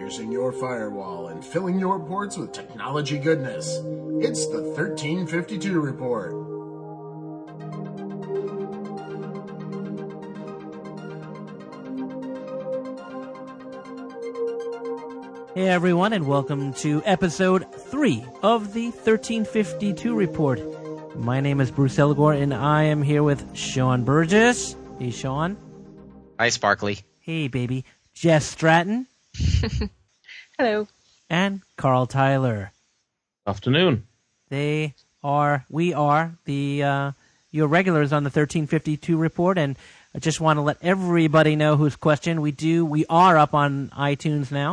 piercing your firewall and filling your ports with technology goodness. It's the 1352 Report. Hey everyone, and welcome to episode 3 of the 1352 Report. My name is Bruce Elgore, and I am here with Sean Burgess. Hey, Sean. Hi, Sparkly. Hey, baby. Jess Stratton. Hello. And Carl Tyler. Afternoon. We are the your regulars on the 1352 Report, and I just want to let everybody know whose question we are up on iTunes now.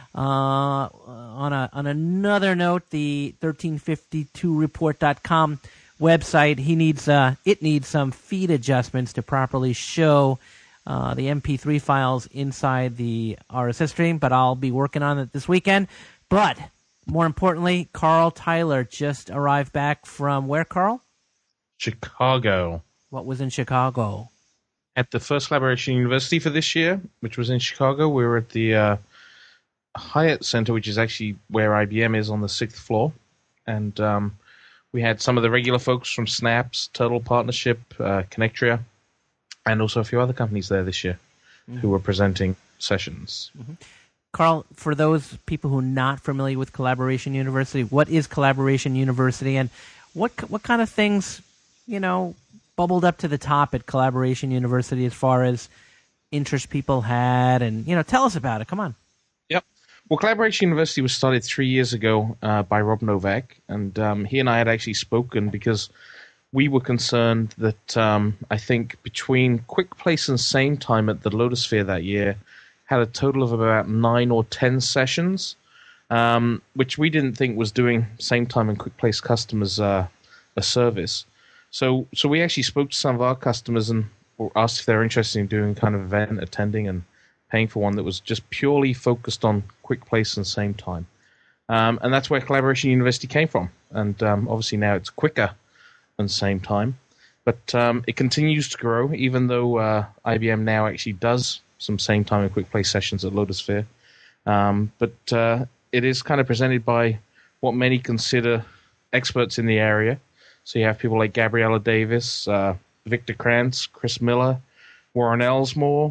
On another note, the 1352report.com website, it needs some feed adjustments to properly show the MP3 files inside the RSS stream, but I'll be working on it this weekend. But more importantly, Carl Tyler just arrived back from where, Carl? Chicago. What was in Chicago? At the First Collaboration University for this year, which was in Chicago. We were at the Hyatt Center, which is actually where IBM is on the 6th floor. And we had some of the regular folks from Snaps, Turtle Partnership, Connectria, and also a few other companies there this year who were presenting sessions. Mm-hmm. Carl, for those people who are not familiar with Collaboration University, what is Collaboration University, and what kind of things, bubbled up to the top at Collaboration University as far as interest people had? And, tell us about it. Come on. Yep. Well, Collaboration University was started 3 years ago by Rob Novak, and he and I had actually spoken because we were concerned that I think between QuickPlace and Same Time at the Lotusphere that year had a total of about 9 or 10 sessions, which we didn't think was doing Same Time and QuickPlace customers a service. So we actually spoke to some of our customers and asked if they're interested in doing kind of event, attending, and paying for one that was just purely focused on QuickPlace and Same Time. And that's where Collaboration University came from. And obviously now it's quicker than Same Time. But it continues to grow, even though IBM now actually does some Same Time and QuickPlace sessions at Lotusphere. But it is kind of presented by what many consider experts in the area. So you have people like Gabriella Davis, Victor Krantz, Chris Miller, Warren Elsmore.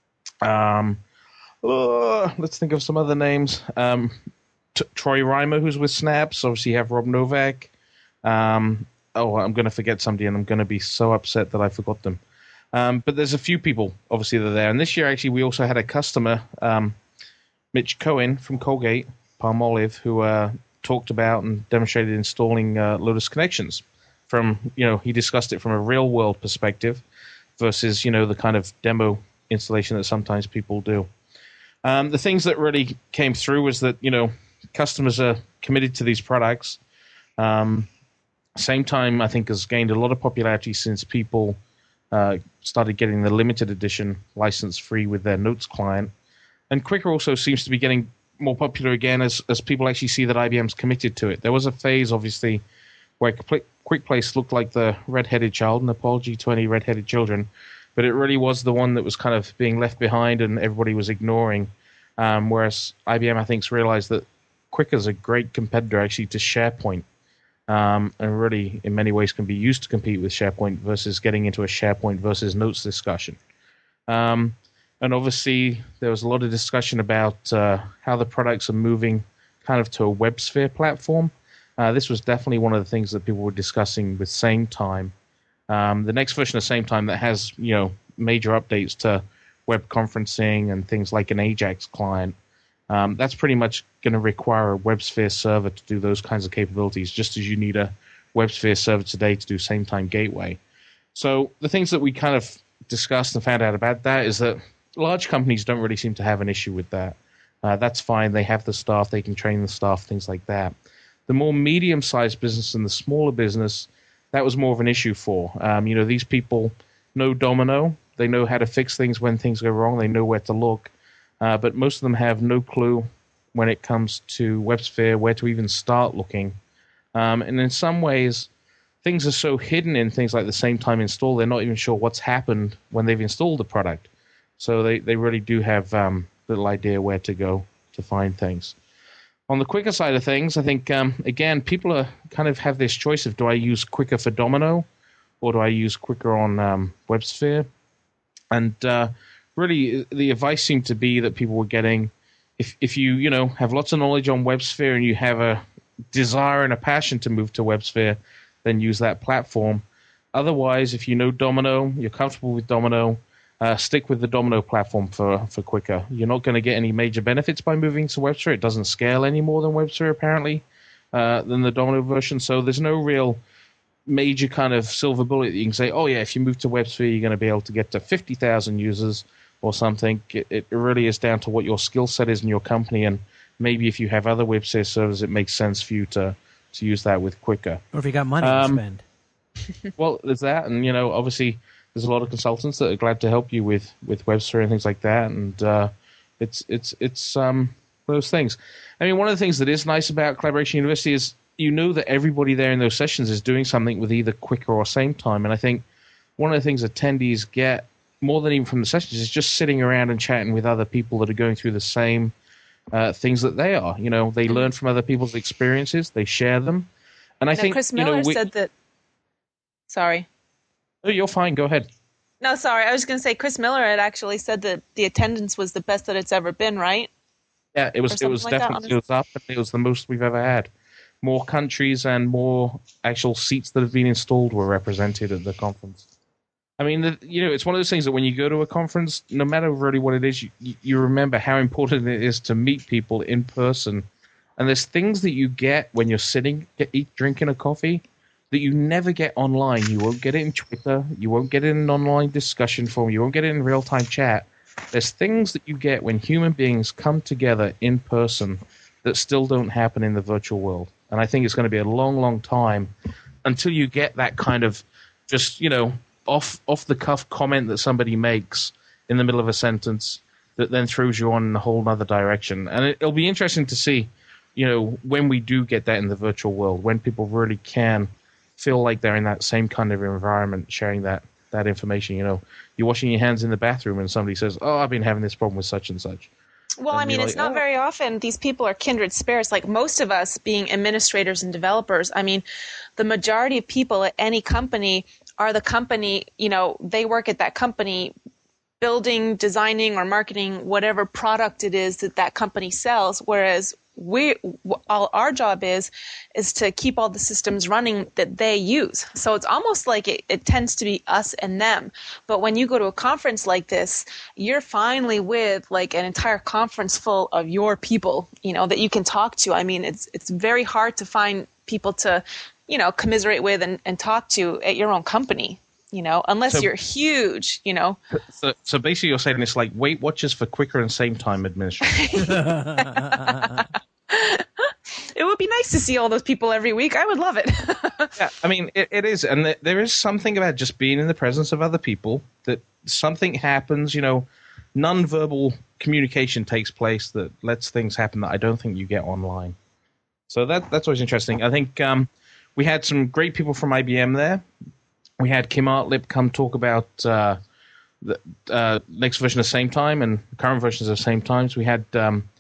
Let's think of some other names. Troy Reimer, who's with Snaps. Obviously you have Rob Novak. I'm going to forget somebody, and I'm going to be so upset that I forgot them. But there's a few people, obviously, that are there. And this year, actually, we also had a customer, Mitch Cohen from Colgate, Palmolive, who talked about and demonstrated installing Lotus Connections. He discussed it from a real-world perspective versus, the kind of demo installation that sometimes people do. The things that really came through was that, customers are committed to these products. Same Time, I think, has gained a lot of popularity since people started getting the limited edition license free with their Notes client. And Quicker also seems to be getting more popular again as people actually see that IBM's committed to it. There was a phase, obviously, where QuickPlace looked like the red-headed child, an apology to any red-headed children, but it really was the one that was kind of being left behind and everybody was ignoring. Whereas IBM, I think, has realized that Quicker's a great competitor actually to SharePoint. And really, in many ways, can be used to compete with SharePoint versus getting into a SharePoint versus Notes discussion. And obviously, there was a lot of discussion about how the products are moving kind of to a WebSphere platform. This was definitely one of the things that people were discussing with Same Time. The next version of Same Time that has, major updates to web conferencing and things like an Ajax client. That's pretty much going to require a WebSphere server to do those kinds of capabilities, just as you need a WebSphere server today to do Same Time Gateway. So the things that we kind of discussed and found out about that is that large companies don't really seem to have an issue with that. That's fine. They have the staff. They can train the staff, things like that. The more medium-sized business and the smaller business, that was more of an issue for. These people know Domino. They know how to fix things when things go wrong. They know where to look. But most of them have no clue when it comes to WebSphere, where to even start looking. And in some ways, things are so hidden in things like the Same Time install, they're not even sure what's happened when they've installed the product. So they really do have little idea where to go to find things. On the Quicker side of things, I think, again, people are kind of have this choice of, do I use Quicker for Domino or do I use Quicker on WebSphere? And really, the advice seemed to be that people were getting, if you have lots of knowledge on WebSphere and you have a desire and a passion to move to WebSphere, then use that platform. Otherwise, if you know Domino, you're comfortable with Domino, stick with the Domino platform for Quicker. You're not going to get any major benefits by moving to WebSphere. It doesn't scale any more than WebSphere, apparently, than the Domino version. So there's no real major kind of silver bullet that you can say, oh, yeah, if you move to WebSphere, you're going to be able to get to 50,000 users or something. It really is down to what your skill set is in your company, and maybe if you have other WebSphere servers, it makes sense for you to use that with Quicker. Or if you got money to spend. Well, there's that, and obviously there's a lot of consultants that are glad to help you with WebSphere and things like that, and it's those things. I mean, one of the things that is nice about Collaboration University is that everybody there in those sessions is doing something with either Quicker or SameTime, and I think one of the things attendees get more than even from the sessions is just sitting around and chatting with other people that are going through the same things that they are. They learn from other people's experiences, they share them, and I think Chris Miller said that. Sorry. Oh, you're fine. Go ahead. No, sorry. I was going to say Chris Miller had actually said that the attendance was the best that it's ever been, right? Yeah, it was definitely it was up, and it was the most we've ever had. More countries and more actual seats that have been installed were represented at the conference. I mean, it's one of those things that when you go to a conference, no matter really what it is, you remember how important it is to meet people in person. And there's things that you get when you're sitting, drinking a coffee, that you never get online. You won't get it in Twitter. You won't get it in an online discussion forum. You won't get it in real-time chat. There's things that you get when human beings come together in person that still don't happen in the virtual world. And I think it's going to be a long, long time until you get that kind of just, off-the-cuff comment that somebody makes in the middle of a sentence that then throws you on in a whole other direction. And it'll be interesting to see, when we do get that in the virtual world, when people really can feel like they're in that same kind of environment, sharing that information. You're washing your hands in the bathroom and somebody says, oh, I've been having this problem with such and such. Well, I mean, it's not very often these people are kindred spirits. Like most of us being administrators and developers, I mean, the majority of people at any company are the company, they work at that company building, designing, or marketing whatever product it is that company sells, whereas our job is to keep all the systems running that they use. So it's almost like it tends to be us and them. But when you go to a conference like this, you're finally with like an entire conference full of your people, that you can talk to. I mean, it's very hard to find people to, commiserate with and talk to at your own company. Unless you're huge, So basically you're saying it's like Weight Watchers for Quicker and SameTime administration. It would be nice to see all those people every week. I would love it. Yeah, I mean, it is. And there is something about just being in the presence of other people, that something happens, non-verbal communication takes place that lets things happen that I don't think you get online. So that's always interesting. I think we had some great people from IBM there. We had Kim Artlip come talk about the next version of SameTime and current versions of SameTime. We had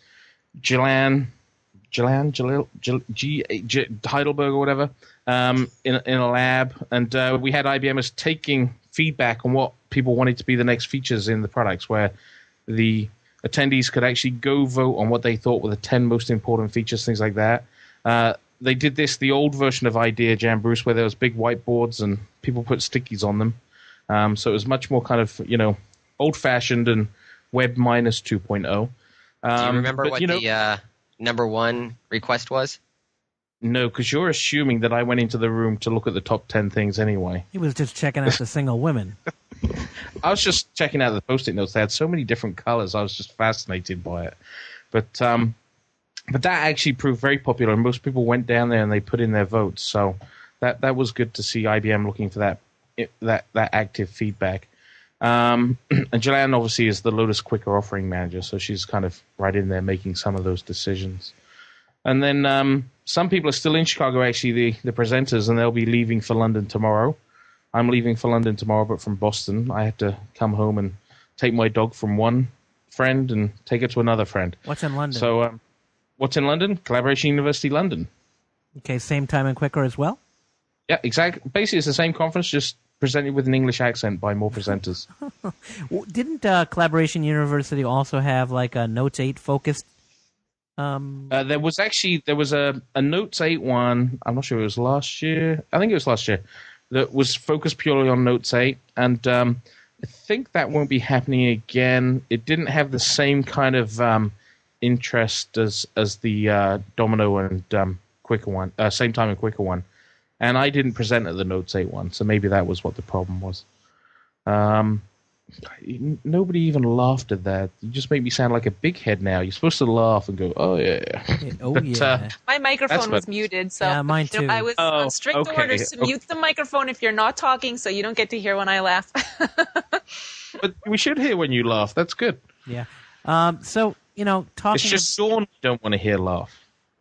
Heidelberg or whatever in a lab, and we had IBMers taking feedback on what people wanted to be the next features in the products, where the attendees could actually go vote on what they thought were the 10 most important features, things like that. They did the old version of Idea Jam, Bruce, where there was big whiteboards and people put stickies on them. So it was much more kind of, old-fashioned and web minus 2.0. Do you remember what the number one request was? No, because you're assuming that I went into the room to look at the top 10 things anyway. He was just checking out the single women. I was just checking out the Post-it notes. They had so many different colors. I was just fascinated by it. But that actually proved very popular, and most people went down there and they put in their votes. So that was good to see IBM looking for that active feedback. And Jillian obviously is the Lotus Quicker offering manager, so she's kind of right in there making some of those decisions. And then some people are still in Chicago, actually, the presenters, and they'll be leaving for London tomorrow. I'm leaving for London tomorrow, but from Boston. I had to come home and take my dog from one friend and take it to another friend. What's in London? So, what's in London? Collaboration University London. Okay, same time and quicker as well? Yeah, exactly. Basically, it's the same conference, just presented with an English accent by more presenters. Didn't Collaboration University also have like a Notes 8 focused? There was a Notes 8 one. I'm not sure it was last year. I think it was last year. That was focused purely on Notes 8, and I think that won't be happening again. It didn't have the same kind of interest as the Domino and Quicker one, same time and Quicker one. And I didn't present at the Notes 8 one, so maybe that was what the problem was. Nobody even laughed at that. You just make me sound like a big head now. You're supposed to laugh and go, oh, yeah. Yeah. My microphone was muted, so yeah, mine too. I was on strict orders to mute the microphone if you're not talking, so you don't get to hear when I laugh. But we should hear when you laugh. That's good. Yeah. So, talking... It's just Sean don't want to hear laugh.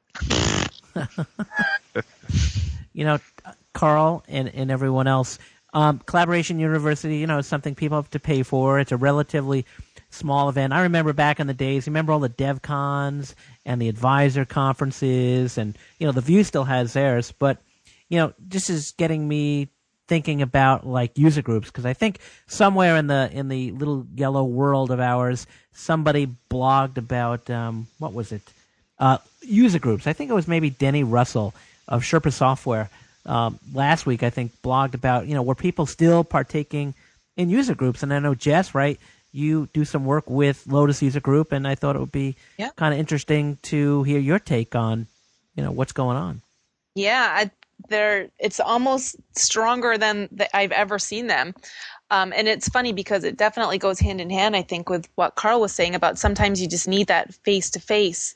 Carl and everyone else, Collaboration University, is something people have to pay for. It's a relatively small event. I remember back in the days, remember all the DevCons and the advisor conferences, and, the View still has theirs. But, this is getting me thinking about, like, user groups, because I think somewhere in the little yellow world of ours, somebody blogged about, what was it? User groups. I think it was maybe Denny Russell of Sherpa Software. Last week, I think, blogged about, were people still partaking in user groups? And I know, Jess, right, you do some work with Lotus User Group, and I thought it would be kind of interesting to hear your take on, what's going on. Yeah, it's almost stronger than I've ever seen them. And it's funny because it definitely goes hand in hand, I think, with what Carl was saying about sometimes you just need that face-to-face.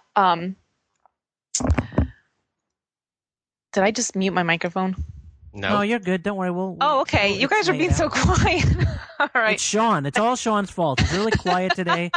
Did I just mute my microphone? No, you're good. Don't worry. Oh, okay. You guys are being so quiet. All right. It's Sean. It's all Sean's fault. He's really quiet today.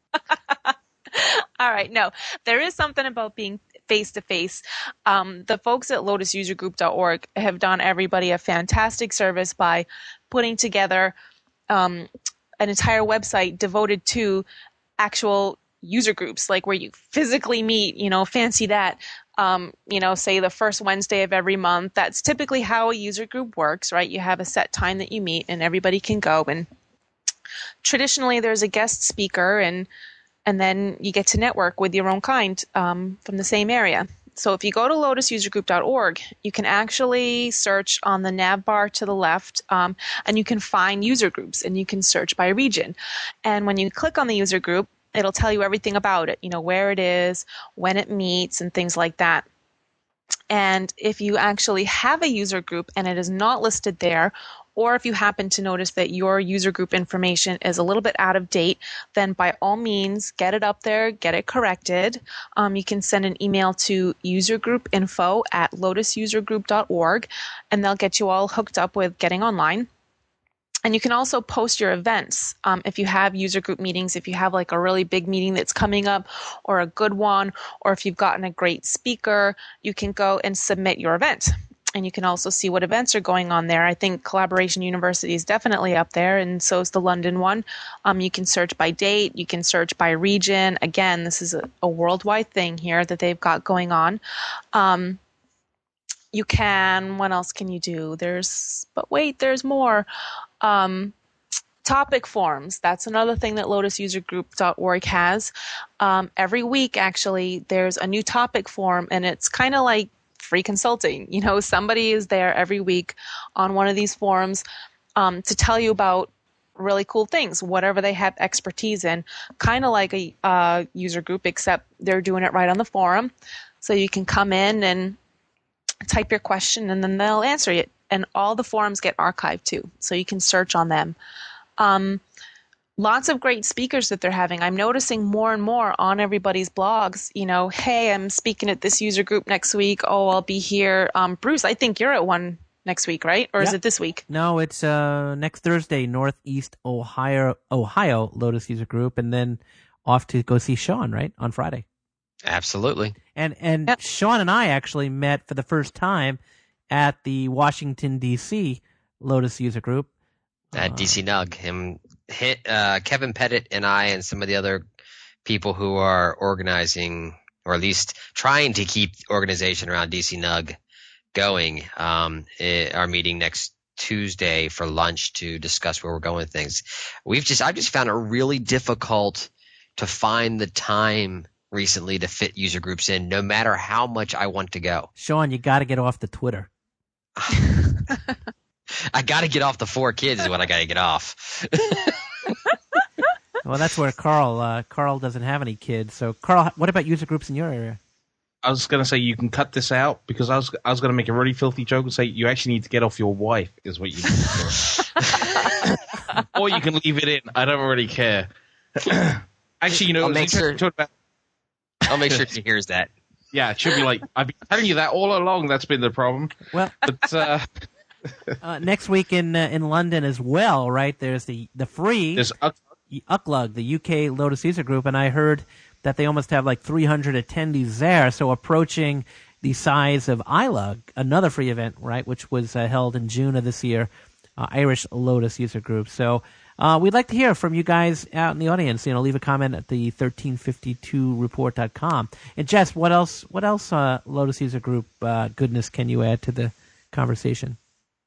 All right. No, there is something about being face-to-face. The folks at lotususergroup.org have done everybody a fantastic service by putting together an entire website devoted to actual user groups, like where you physically meet, fancy that. Say the first Wednesday of every month. That's typically how a user group works, right? You have a set time that you meet and everybody can go. And traditionally there's a guest speaker and then you get to network with your own kind from the same area. So if you go to lotususergroup.org, you can actually search on the nav bar to the left, and you can find user groups and you can search by region. And when you click on the user group, it'll tell you everything about it, where it is, when it meets, and things like that. And if you actually have a user group and it is not listed there, or if you happen to notice that your user group information is a little bit out of date, then by all means, get it up there, get it corrected. You can send an email to usergroupinfo@lotususergroup.org, and they'll get you all hooked up with getting online. And you can also post your events. If you have user group meetings, if you have like a really big meeting that's coming up or a good one, or if you've gotten a great speaker, you can go and submit your event. And you can also see what events are going on there. I think Collaboration University is definitely up there, and so is the London one. You can search by date. You can search by region. Again, this is a worldwide thing here that they've got going on. You can, what else can you do? There's more. Topic forums. That's another thing that lotususergroup.org has. Every week, actually, there's a new topic forum, and it's kind of like free consulting. Somebody is there every week on one of these forums to tell you about really cool things, whatever they have expertise in, kind of like a user group, except they're doing it right on the forum. So you can come in and type your question, and then they'll answer it. And all the forums get archived too, so you can search on them. Lots of great speakers that they're having. I'm noticing more and more on everybody's blogs, hey, I'm speaking at this user group next week. Oh, I'll be here. Bruce, I think you're at one next week, right? Or is it this week? No, it's next Thursday, Northeast Ohio Lotus User Group, and then off to go see Sean, right, on Friday. Absolutely. And yep. Sean and I actually met for the first time at the Washington, D.C. Lotus User Group. At DC Nug. Him Kevin Pettit and I and some of the other people who are organizing, or at least trying to keep organization around DC NUG going, are meeting next Tuesday for lunch to discuss where we're going with things. I've just found it really difficult to find the time recently to fit user groups in, no matter how much I want to go. Sean, you got to get off the Twitter. I got to get off the 4 kids is what I got to get off. Well, that's where Carl doesn't have any kids. So, Carl, what about user groups in your area? I was going to say you can cut this out because I was going to make a really filthy joke and say you actually need to get off your wife is what you need to do. Or you can leave it in. I don't really care. Actually, I'll make sure she hears that. Yeah, it should be like, I've been telling you that all along. That's been the problem. Well, but, next week in London as well, right? There's the free UCLUG, the UK Lotus user group, and I heard that they almost have like 300 attendees there, so approaching the size of iLUG, another free event, right, which was held in June of this year, Irish Lotus user group. So we'd like to hear from you guys out in the audience. Leave a comment at the 1352report.com. And Jess, what else Lotus user group goodness can you add to the conversation?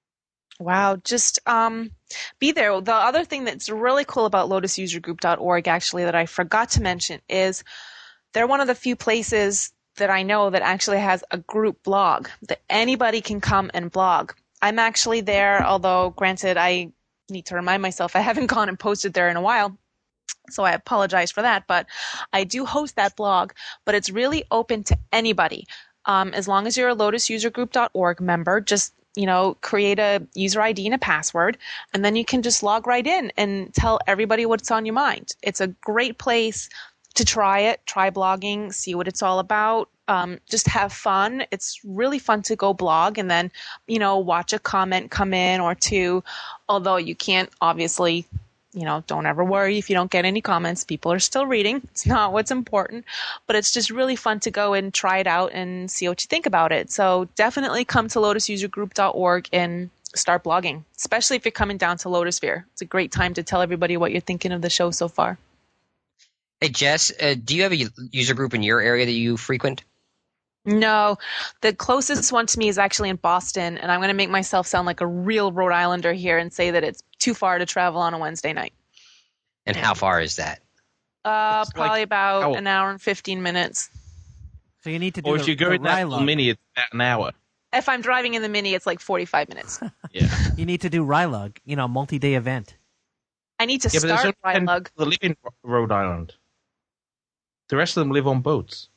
Wow, just be there. The other thing that's really cool about lotususergroup.org, actually, that I forgot to mention is they're one of the few places that I know that actually has a group blog that anybody can come and blog. I'm actually there, although granted, I need to remind myself I haven't gone and posted there in a while, so I apologize for that. But I do host that blog, but it's really open to anybody. As long as you're a lotususergroup.org member, just create a user ID and a password, and then you can just log right in and tell everybody what's on your mind. It's a great place to try blogging, see what it's all about, just have fun. It's really fun to go blog and then, watch a comment come in or two, although you can't obviously, don't ever worry if you don't get any comments. People are still reading. It's not what's important, but it's just really fun to go and try it out and see what you think about it. So definitely come to lotususergroup.org and start blogging, especially if you're coming down to Lotusphere. It's a great time to tell everybody what you're thinking of the show so far. Hey, Jess, do you have a user group in your area that you frequent? No, the closest one to me is actually in Boston, and I'm going to make myself sound like a real Rhode Islander here and say that it's too far to travel on a Wednesday night. And how far is that? Probably about an hour and 15 minutes. So you need to do if you go in that Mini, it's about an hour. If I'm driving in the Mini, it's like 45 minutes. Yeah. You need to do RILUG, multi-day event. I need to start RILUG. They live in Rhode Island. The rest of them live on boats.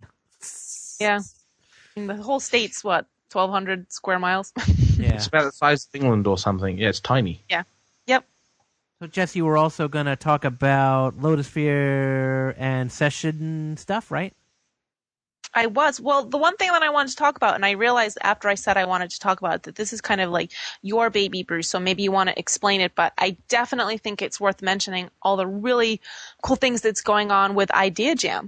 Yeah. And the whole state's, 1,200 square miles? Yeah. It's about the size of England or something. Yeah, it's tiny. Yeah. Yep. So, Jess, you were also going to talk about Lotusphere and session stuff, right? I was. Well, the one thing that I wanted to talk about, and I realized after I said I wanted to talk about it, that this is kind of like your baby, Bruce, so maybe you want to explain it, but I definitely think it's worth mentioning all the really cool things that's going on with IdeaJam.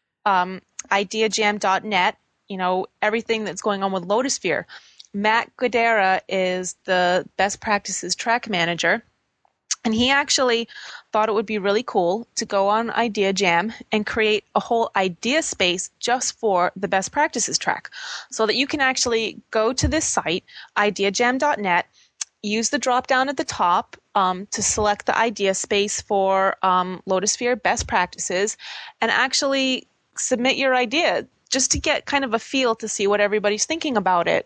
IdeaJam.net, everything that's going on with Lotusphere. Matt Guidera is the best practices track manager, and he actually thought it would be really cool to go on IdeaJam and create a whole idea space just for the best practices track, so that you can actually go to this site, IdeaJam.net, use the drop down at the top to select the idea space for Lotusphere best practices, and actually submit your idea just to get kind of a feel to see what everybody's thinking about it.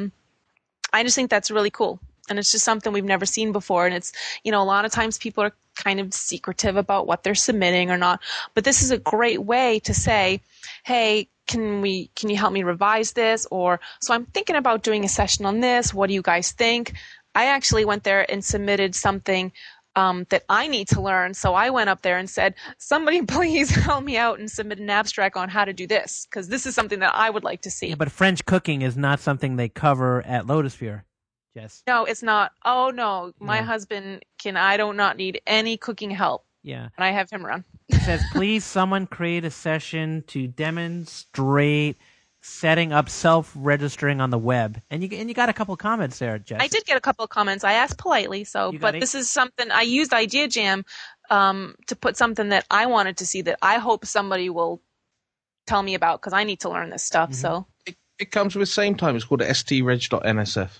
I just think that's really cool. And it's just something we've never seen before. And it's, a lot of times people are kind of secretive about what they're submitting or not. But this is a great way to say, hey, can you help me revise this? Or, so I'm thinking about doing a session on this. What do you guys think? I actually went there and submitted something that I need to learn. So I went up there and said, somebody please help me out and submit an abstract on how to do this, because this is something that I would like to see. Yeah, but French cooking is not something they cover at Lotusphere. Jess. No, it's not. Oh, no. My husband I do not need any cooking help. Yeah. And I have him run. It says, please someone create a session to demonstrate setting up self-registering on the web, and you got a couple of comments there, Jess. I did get a couple of comments. I asked politely, but this is something I used Idea Jam to put something that I wanted to see that I hope somebody will tell me about because I need to learn this stuff. Mm-hmm. So it comes with same time. It's called streg.nsf.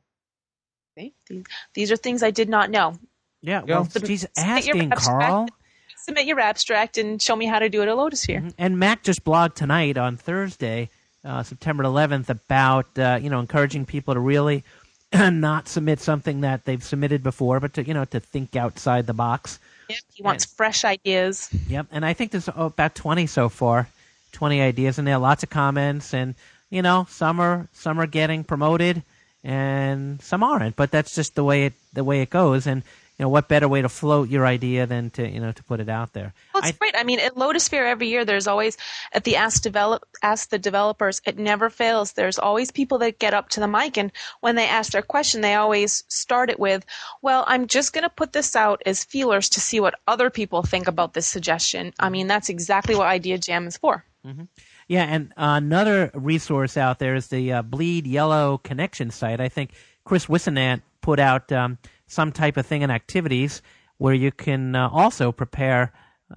Okay. These are things I did not know. Yeah, well, she's asking, Carl. Submit your abstract and show me how to do it at Lotusphere. Mm-hmm. And Mac just blogged tonight on Thursday, September 11th, about encouraging people to really not submit something that they've submitted before, but to think outside the box. Yep, he wants fresh ideas. Yep, and I think there's about 20 so far, 20 ideas in there, lots of comments, and some are getting promoted and some aren't, but that's just the way it goes. And what better way to float your idea than to put it out there? Well, it's great. I mean, at Lotusphere every year, there's always at the Ask the Developers. It never fails. There's always people that get up to the mic, and when they ask their question, they always start it with, "Well, I'm just going to put this out as feelers to see what other people think about this suggestion." I mean, that's exactly what Idea Jam is for. Mm-hmm. Yeah, and another resource out there is the Bleed Yellow Connection site. I think Chris Wissenant put out some type of thing in activities where you can also prepare,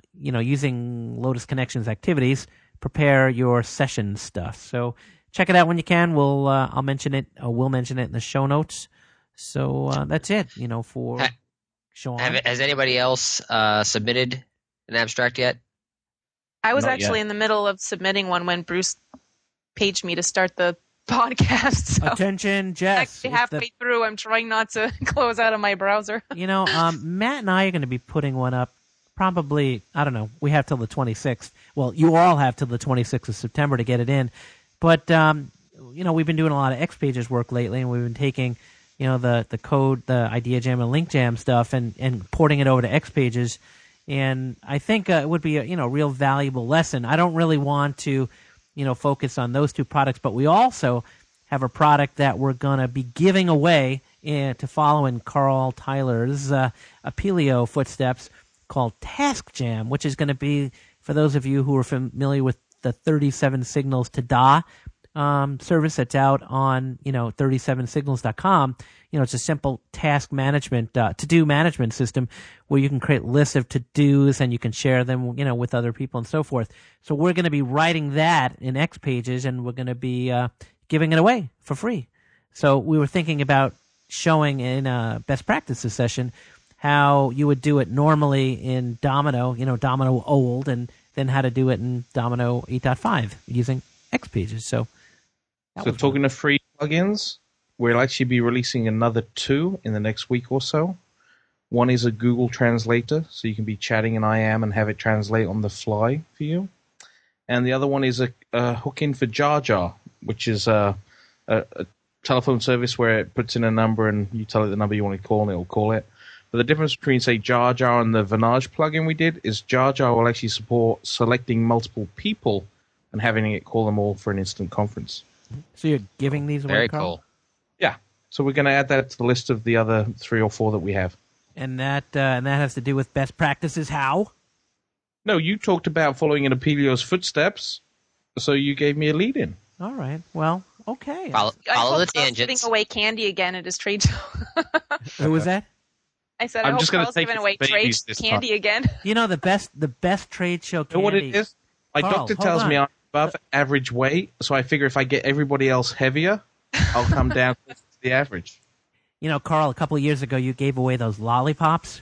using Lotus Connections activities, prepare your session stuff. So check it out when you can. I'll mention it. We'll mention it in the show notes. So that's it. For Sean. Has anybody else submitted an abstract yet? I was actually in the middle of submitting one when Bruce paged me to start the podcast. So attention, Jess. Actually, halfway through, I'm trying not to close out of my browser. Matt and I are going to be putting one up probably, I don't know, we have till the 26th. Well, you all have till the 26th of September to get it in. But, we've been doing a lot of X-Pages work lately, and we've been taking, the code, the Idea Jam and Link Jam stuff and porting it over to X-Pages. And I think it would be a real valuable lesson. I don't really want to focus on those two products, but we also have a product that we're going to be giving away to follow in Carl Tyler's Apelio footsteps called Task Jam, which is going to be, for those of you who are familiar with the 37 Signals to Da service that's out on 37signals.com. It's a simple task management, to-do management system where you can create lists of to-dos and you can share them, with other people and so forth. So we're going to be writing that in X-Pages, and we're going to be giving it away for free. So we were thinking about showing in a best practices session how you would do it normally in Domino, Domino old, and then how to do it in Domino 8.5 using X-Pages. So talking of free plugins, we'll actually be releasing another 2 in the next week or so. One is a Google Translator, so you can be chatting in IM and have it translate on the fly for you. And the other one is a hook-in for Jar Jar, which is a telephone service where it puts in a number and you tell it the number you want to call and it will call it. But the difference between, say, Jar Jar and the Vanage plugin we did is Jar Jar will actually support selecting multiple people and having it call them all for an instant conference. So you're giving these away, Very Carl? cool. Yeah. So we're going to add that to the list of the other 3 or 4 that we have. And that has to do with best practices. How? No, you talked about following in Apelio's footsteps, so you gave me a lead-in. All right. Well, okay. Follow the tangents. Giving away candy again at his trade show. Who was that? I said, I'm I just hope gonna Carl's take giving it away for trade babies this candy time. again. The best trade show candy. You know what it is? My Carl, doctor hold tells on. me I'm above average weight, so I figure if I get everybody else heavier, I'll come down to the average. Carl, a couple of years ago, you gave away those lollipops.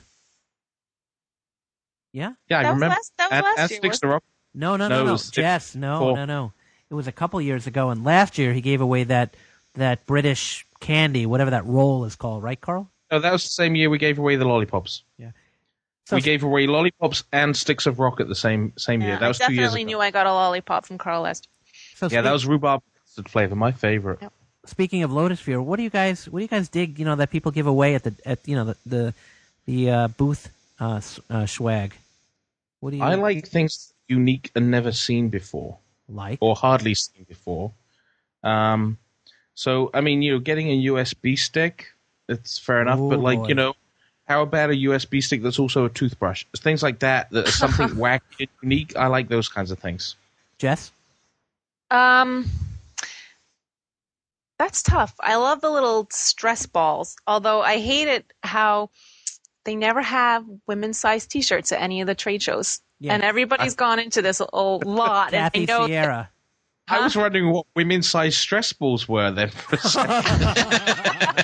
Yeah? Yeah, I That was remember. last year, Sticks wasn't to rock. No. No, it was Jess, no. four. It was a couple of years ago, and last year he gave away that British candy, whatever that roll is called, right, Carl? No, that was the same year we gave away the lollipops. Yeah. We gave away lollipops and sticks of rock at the same year. That was 2 years ago. I definitely knew I got a lollipop from Carl last year. So Yeah, that was rhubarb custard flavor, my favorite. Yep. Speaking of Lotusphere, what do you guys dig? That people give away at the booth swag. What do you? I like things unique and never seen before, like or hardly seen before. So I mean, getting a USB stick, it's fair enough. Ooh, but boy. how about a USB stick that's also a toothbrush? Things like that are something wacky and unique. I like those kinds of things. Jess. That's tough. I love the little stress balls, although I hate it how they never have women's-sized T-shirts at any of the trade shows. Yeah. And everybody's gone into this a lot. Kathy and I know Sierra. I was wondering what women's-sized stress balls were then for a second.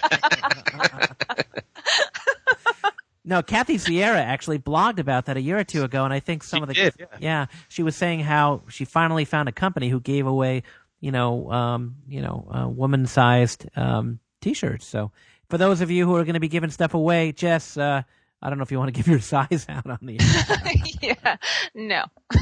No, Kathy Sierra actually blogged about that a year or two ago, and I think she was saying how she finally found a company who gave away, woman-sized T-shirts. So, for those of you who are going to be giving stuff away, Jess, I don't know if you want to give your size out on the air. Yeah, no.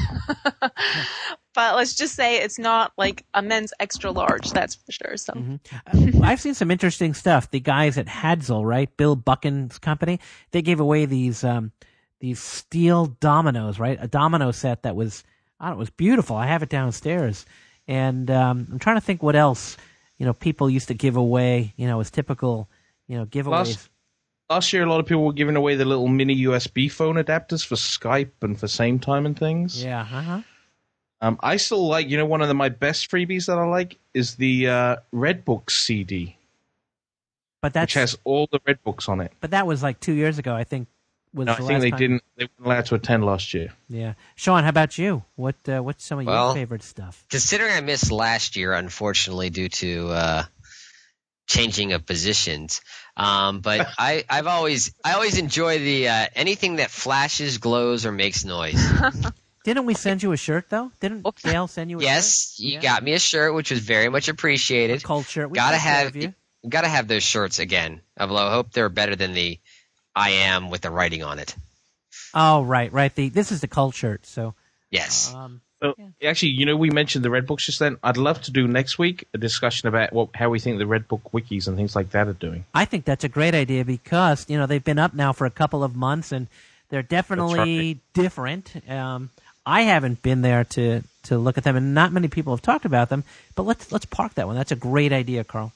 But let's just say it's not like a men's extra large, that's for sure. So I've seen some interesting stuff. The guys at Hadsel, right? Bill Buchan's company, they gave away these steel dominoes, right? A domino set that was, it was beautiful. I have it downstairs. And I'm trying to think what else, people used to give away, as typical, giveaways. Last year, a lot of people were giving away the little mini USB phone adapters for Skype and for Same Time and things. Yeah, uh-huh. I still like, one of my best freebies that I like is the Redbooks CD, which has all the Redbooks on it. But that was like 2 years ago, I think. I think they weren't allowed to attend last year. Yeah, Sean, how about you? What's some of your favorite stuff? Considering I missed last year, unfortunately, due to changing of positions, but I always enjoy the anything that flashes, glows, or makes noise. Didn't we send you a shirt, though? Didn't Gail send you a shirt? Yes, you got me a shirt, which was very much appreciated. A cold shirt. Gotta have those shirts again. Although I hope they're better than the I am with the writing on it. Oh, right. This is the cult shirt, so. Yes. Actually, we mentioned the Redbooks just then. I'd love to do next week a discussion about how we think the Redbook wikis and things like that are doing. I think that's a great idea because, they've been up now for a couple of months and they're definitely different. I haven't been there to look at them, and not many people have talked about them. But let's park that one. That's a great idea, Carl.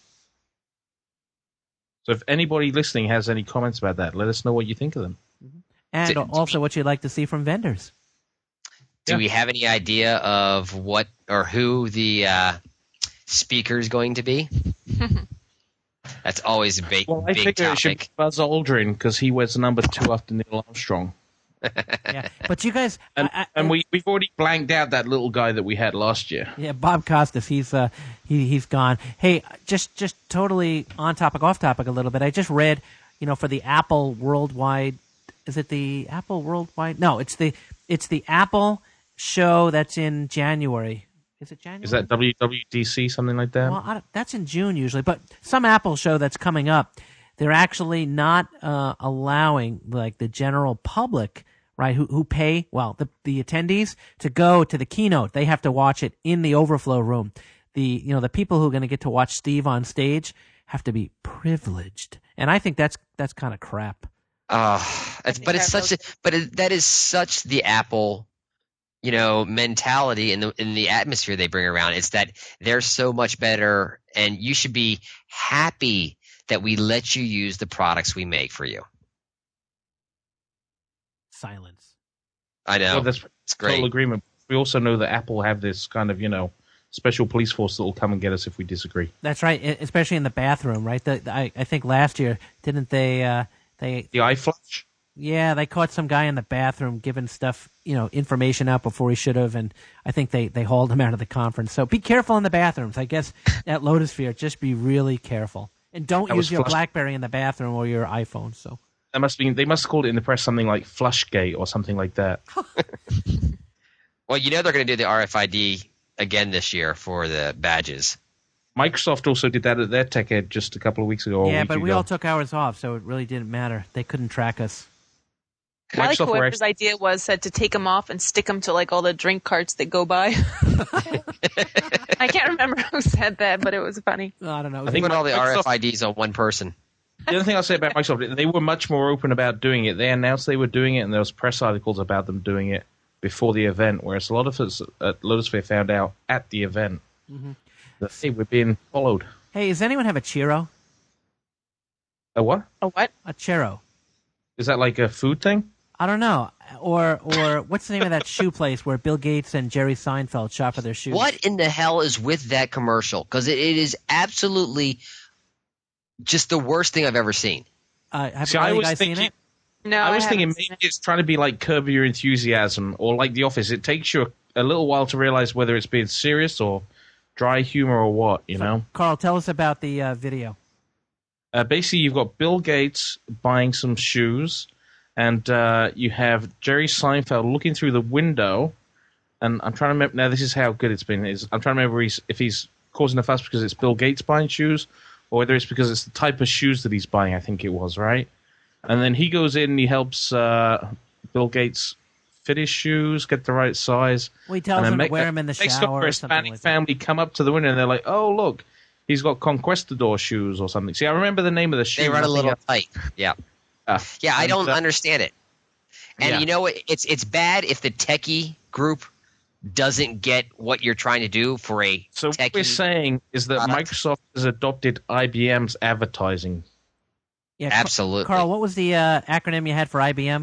So if anybody listening has any comments about that, let us know what you think of them. And also what you'd like to see from vendors. Do we have any idea of what or who the speaker is going to be? That's always a big I figure topic. It should be Buzz Aldrin because he was number 2 after Neil Armstrong. Yeah, but you guys, and we've already blanked out that little guy that we had last year. Yeah, Bob Costas, he's gone. Hey, just totally on topic, off topic a little bit. I just read, for the Apple Worldwide. Is it the Apple Worldwide? No, it's the Apple show that's in January. Is it January? Is that WWDC, something like that? Well, that's in June usually, but some Apple show that's coming up. They're actually not allowing like the general public, right, who pay, the attendees to go to the keynote. They have to watch it in the overflow room. The people who are going to get to watch Steve on stage have to be privileged, and I think that's kind of crap. That is such the Apple, mentality in the atmosphere they bring around. It's that they're so much better, and you should be happy that we let you use the products we make for you. Silence. I know. Well, that's great. Total agreement. We also know that Apple have this kind of, special police force that will come and get us if we disagree. That's right, especially in the bathroom, right? I think last year, didn't they? The iFlush? Yeah, they caught some guy in the bathroom giving stuff, information out before he should have, and I think they hauled him out of the conference. So be careful in the bathrooms. I guess at Lotusphere, just be really careful. And don't use your BlackBerry in the bathroom or your iPhone. So they must have called it in the press something like Flushgate or something like that. Well, they're going to do the RFID again this year for the badges. Microsoft also did that at their Tech Ed just a couple of weeks ago. Yeah, but we all took ours off, so it really didn't matter. They couldn't track us. I like whoever's idea said to take them off and stick them to like all the drink carts that go by. I can't remember who said that, but it was funny. I don't know. I think put all the RFIDs on one person. The other thing I'll say about Microsoft, they were much more open about doing it. They announced they were doing it, and there was press articles about them doing it before the event, whereas a lot of us at Lotusphere found out at the event that they were being followed. Hey, does anyone have a churro? A what? A what? A churro. Is that like a food thing? I don't know. Or what's the name of that shoe place where Bill Gates and Jerry Seinfeld shop for their shoes? What in the hell is with that commercial? Because it is absolutely just the worst thing I've ever seen. Have all you guys seen it? No, I was thinking haven't maybe it's trying to be like Curb Your Enthusiasm or like The Office. It takes you a little while to realize whether it's being serious or dry humor or what, you know? Carl, tell us about the video. Basically, you've got Bill Gates buying some shoes, and you have Jerry Seinfeld looking through the window, and I'm trying to remember, now this is how good it's been. I'm trying to remember if he's causing a fuss because it's Bill Gates buying shoes, or whether it's because it's the type of shoes that he's buying, I think it was, right? And then he goes in and he helps Bill Gates fit his shoes, get the right size. Well, he tells him to wear them in the shower or something like that. Family come up to the window and they're like, oh, look, he's got Conquistador shoes or something. See, I remember the name of the shoe. They run a little tight. Yeah. Yeah, I don't understand it. And you know what? It's bad if the techie group doesn't get what you're trying to do for a So techie what we're saying is that product. Microsoft has adopted IBM's advertising. Yeah, Absolutely. Carl, what was the acronym you had for IBM?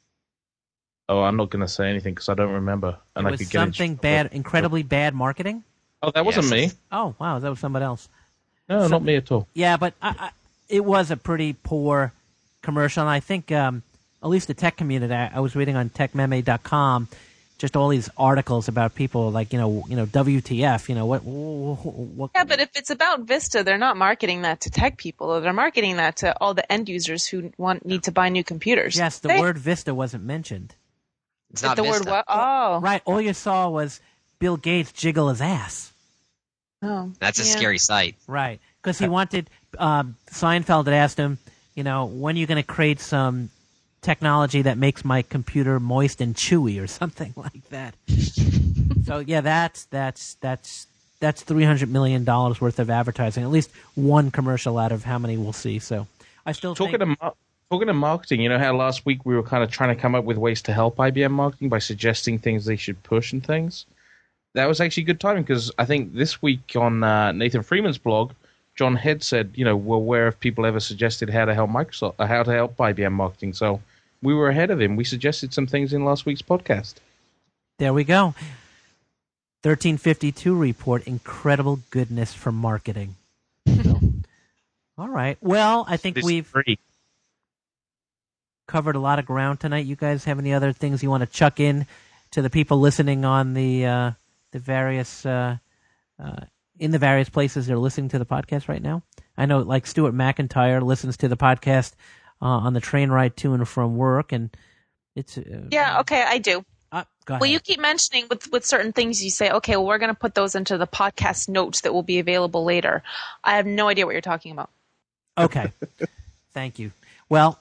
Oh, I'm not going to say anything because I don't remember. And It I was could get in something trouble. bad, incredibly bad marketing? Oh, that wasn't me. Oh, wow, that was somebody else. No, not me at all. Yeah, but it was a pretty poor commercial, and I think at least the tech community, I was reading on techmeme.com, just all these articles about people like, WTF, what Yeah, but if it's about Vista, they're not marketing that to tech people. They're marketing that to all the end users who need to buy new computers. Yes, the word Vista wasn't mentioned. It's not the Vista. word what? Oh. Right, all you saw was Bill Gates jiggle his ass. Oh. That's a Yeah. scary sight. Right, because he wanted Seinfeld had asked him, when are you going to create some technology that makes my computer moist and chewy or something like that. So yeah, that's $300 million worth of advertising. At least one commercial out of how many we'll see. So I still Talking to marketing, you know how last week we were kind of trying to come up with ways to help IBM marketing by suggesting things they should push and things? That was actually good timing because I think this week on Nathan Freeman's blog, John Head said, well, where have people ever suggested how to help Microsoft, how to help IBM marketing? So we were ahead of him. We suggested some things in last week's podcast. There we go. 1352 report, incredible goodness for marketing. So, all right. Well, I think we've covered a lot of ground tonight. You guys have any other things you want to chuck in to the people listening on the various in the various places they're listening to the podcast right now? I know, like Stuart McIntyre listens to the podcast on the train ride to and from work, and it's yeah. Okay, I do. Go ahead. Well, you keep mentioning with certain things. You say, okay, well, we're going to put those into the podcast notes that will be available later. I have no idea what you're talking about. Okay, thank you. Well,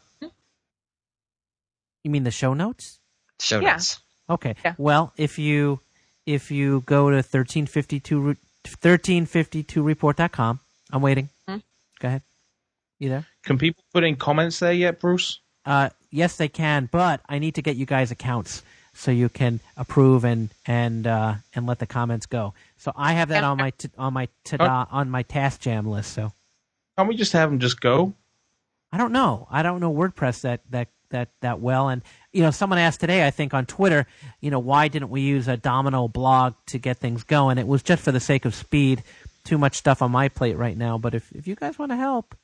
you mean the show notes? Show notes. Okay. Yeah. Well, if you go to 1352report.com, I'm waiting. Hmm? Go ahead. You there? Can people put in comments there yet, Bruce? Yes, they can, but I need to get you guys accounts so you can approve and let the comments go. So I have that on my task jam list. So Can't we just have them just go? I don't know. I don't know WordPress that well. And someone asked today, I think on Twitter, why didn't we use a Domino blog to get things going? It was just for the sake of speed. Too much stuff on my plate right now. But if you guys want to help,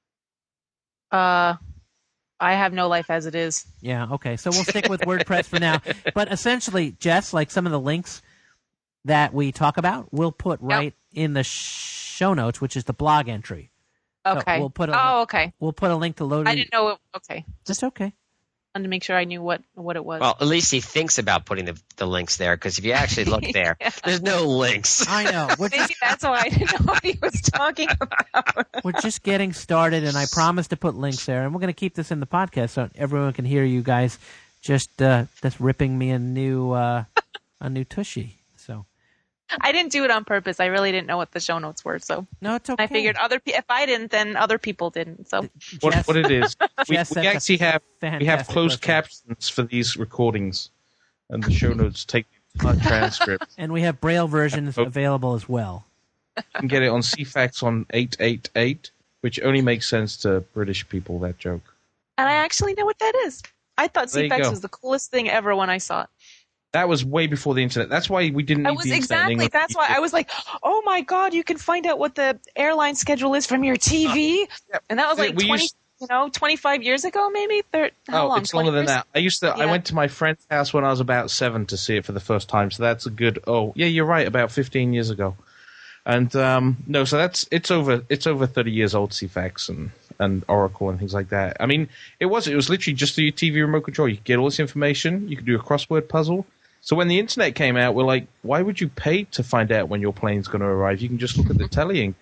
I have no life as it is. yeah, okay. So we'll stick with WordPress for now. But essentially, Jess, like some of the links that we talk about, we'll put right in the show notes, which is the blog entry. Okay. So we'll put okay. We'll put a link to load. I didn't know. Okay. That's okay. Wanted to make sure I knew what it was. Well, at least he thinks about putting the links there, because if you actually look there, there's no links. I know. Maybe that's why I didn't know what he was talking about. We're just getting started, and I promise to put links there, and we're going to keep this in the podcast so everyone can hear you guys just that's ripping me a new tushy. So I didn't do it on purpose. I really didn't know what the show notes were. So no, it's okay. I figured if I didn't, then other people didn't. So What it is? we Jess, we that's actually have fantastic closed question. captions for these recordings, and the show notes take the transcript. And we have Braille versions available as well. You can get it on CFAX on 888, which only makes sense to British people, that joke. and I actually know what that is. I thought There you CFX go. was the coolest thing ever when I saw it. That was way before the internet. That's why we didn't need the internet. Exactly. That's why I was like, "Oh my god, you can find out what the airline schedule is from your TV." And that was like 25 years ago, maybe. How long? It's longer than that. I went to my friend's house when I was about 7 to see it for the first time. So that's a good. Oh, yeah, you're right. About 15 years ago. And no, so it's over 30 years old. CFAX and Oracle and things like that. I mean, it was literally just your TV remote control. You could get all this information. You could do a crossword puzzle. So when the internet came out, we're like, why would you pay to find out when your plane's going to arrive? You can just look at the telly.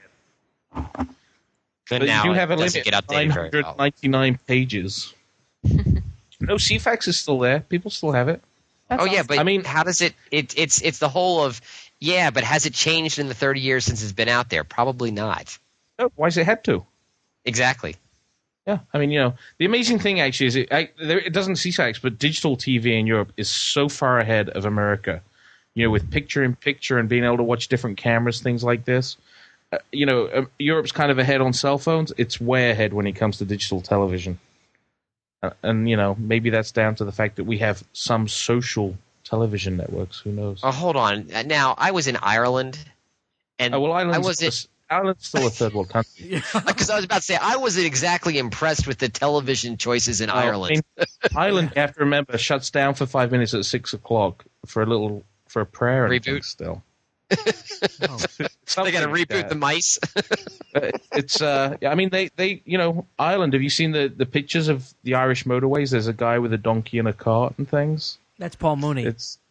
But you now do have a it doesn't limit. get updated very well. 999 pages. No, CFAX is still there. People still have it. That's awesome. But I mean, how does it's the whole of, but has it changed in the 30 years since it's been out there? Probably not. No, why's it had to? Exactly. Yeah, I mean, the amazing thing actually is it doesn't CFAX, but digital TV in Europe is so far ahead of America. With picture-in-picture and being able to watch different cameras, things like this. Europe's kind of ahead on cell phones. It's way ahead when it comes to digital television. And maybe that's down to the fact that we have some social television networks. Who knows? Oh, hold on. Now, I was in Ireland, and Ireland's still a third world country. Because I was about to say, I wasn't exactly impressed with the television choices in Ireland. Ireland, you have to remember, shuts down for 5 minutes at 6 o'clock for a prayer reboot still. They got to reboot the mice. It's I mean they Ireland. Have you seen the pictures of the Irish motorways? There's a guy with a donkey and a cart and things. That's Paul Mooney.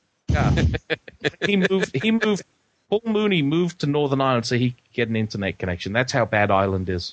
He moved. Paul Mooney moved to Northern Ireland so he could get an internet connection. That's how bad Ireland is.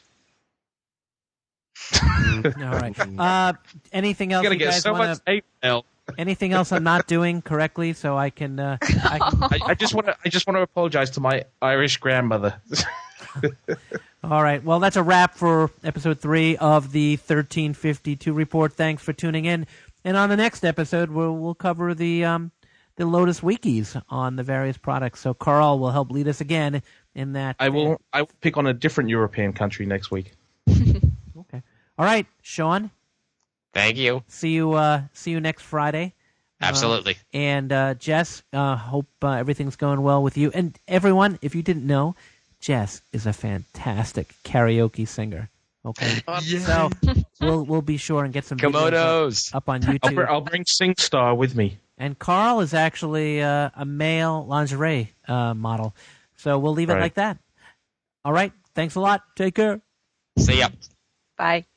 All right. Anything else? You're gonna get so much hate mail. Anything else I'm not doing correctly, so I can. I just want to apologize to my Irish grandmother. All right. Well, that's a wrap for episode 3 of the 1352 report. Thanks for tuning in. And on the next episode, we'll cover the Lotus wikis on the various products. So Carl will help lead us again in that. I will pick on a different European country next week. Okay. All right, Sean. Thank you. See you next Friday. Absolutely. And Jess, hope everything's going well with you. And everyone, if you didn't know, Jess is a fantastic karaoke singer. Okay, so we'll be sure and get some kimonos up on YouTube. I'll bring SingStar with me. And Carl is actually a male lingerie model, so we'll leave it like that. All right, thanks a lot. Take care. See ya. Bye.